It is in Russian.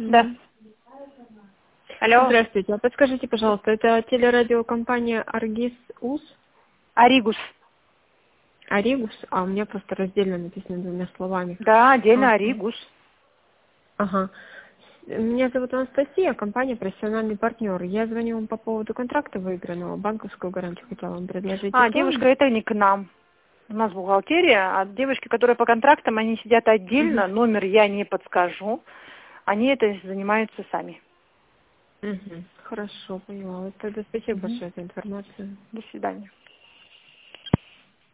Да. Алло. Здравствуйте. А подскажите, пожалуйста, это телерадиокомпания Аргис УС? Аригус. Аригус? А у меня просто раздельно написано двумя словами. Да, отдельно Ага. Аригус. Ага. Меня зовут Анастасия, компания «Профессиональный партнер». Я звоню вам по поводу контракта выигранного. Банковскую гарантию хотела вам предложить. Девушка, это не к нам. У нас бухгалтерия, а девушки, которые по контрактам, они сидят отдельно, номер я не подскажу. Они это занимаются сами. Хорошо, поняла. Вот тогда спасибо большое за информацию. До свидания.